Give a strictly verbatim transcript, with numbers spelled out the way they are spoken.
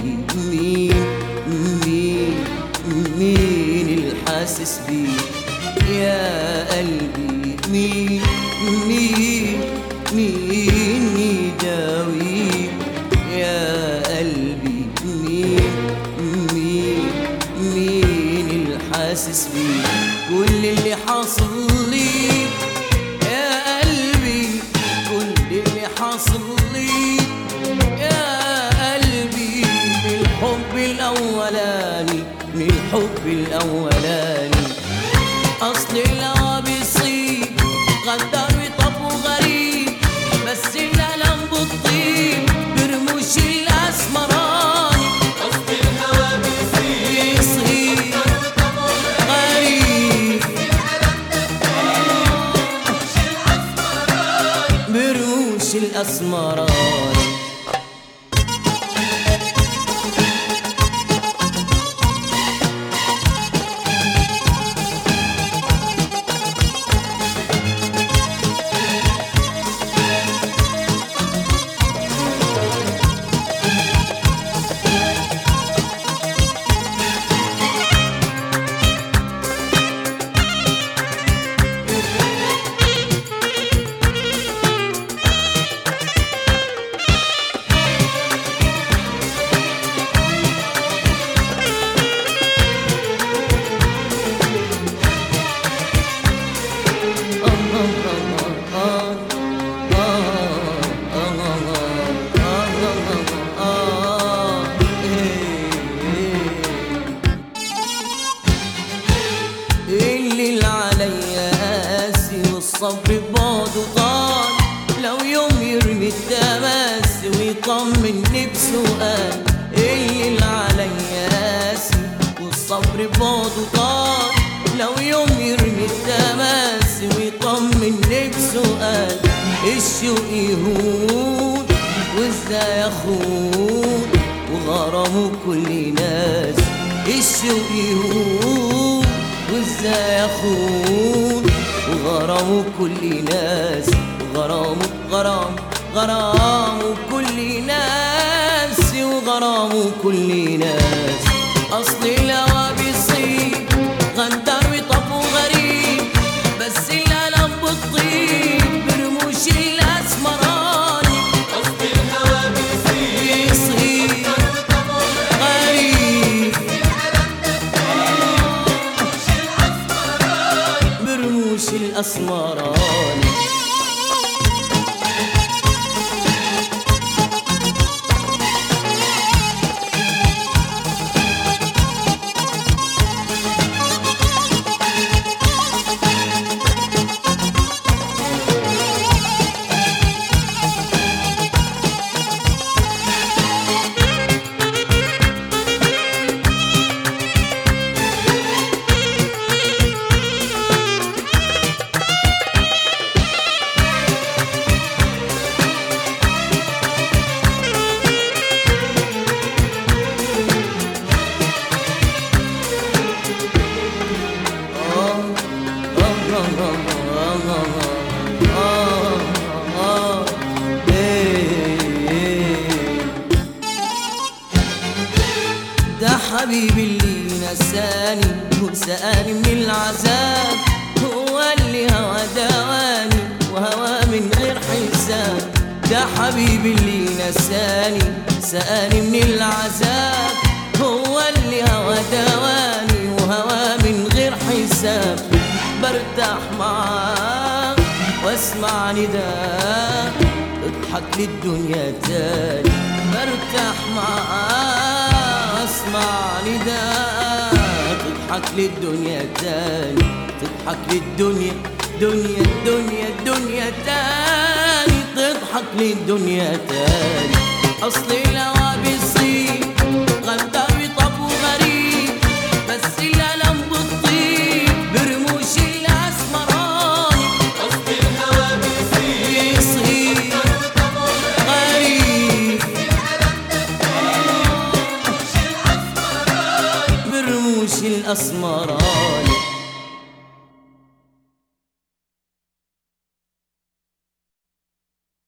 مين مين مين الحاسس بيه يا قلبي؟ مين مين مين يداويه يا قلبي؟ مين مين مين الحاسس بيه؟ كل اللي حاصل لي يا قلبي، كل اللي حاصل لي يا قلبي من الحب الأولاني، من الحب الأولاني. أصل الهوى بيصيب غدار وطب وغريب، بس الألم بتطيب برموش الأسمراني. أصل الهوى بيصيب غدار وطب غريب، برموش الأسمراني، برموش الأسمراني. الليل عليا قاسي والصبر بعده طال، لو يوم يرمي التماس ويطمني بسؤال. الليل عليا قاسي والصبر بعده طال، لو يوم يرمي التماس ويطمني بسؤال. الشوق يهون وازاي اخون وغرامه كل ناس. الشوق يهون وازاي اخون وغرامه كل ناس. غرامه غرام غرامه كل ناس، وغرامه كل ناس. اصل الهوى بيصيب غندر وطب وغريب، بس الالم بتطيب برموش الاسمراني. أصل الهوى بيصيب غدار وطب غريب، برموش الأسمراني، برموش الاسمراني. ده حبيبي اللي نساني وسقاني من العذاب، هو اللي هوى دواني وهوى من غير حساب. ده حبيبي اللي نساني سقاني من العذاب، هو اللي هوى دواني وهوى من غير حساب. برتاح معاه واسمع نداء اضحك للدنيا تاني. برتاح معاه اسمع نداء تضحك للدنيا تاني، تضحك للدنيا دنيا الدنيا الدنيا تاني، تضحك للدنيا تاني. اصل الهوى بيصيب غدار وطب وغريب، بس الالم بتطيب برموش الاسمراني. أصل الهوى بيصيب غدار وطب غريب، برموش الأسمراني، برموش الاسمراني.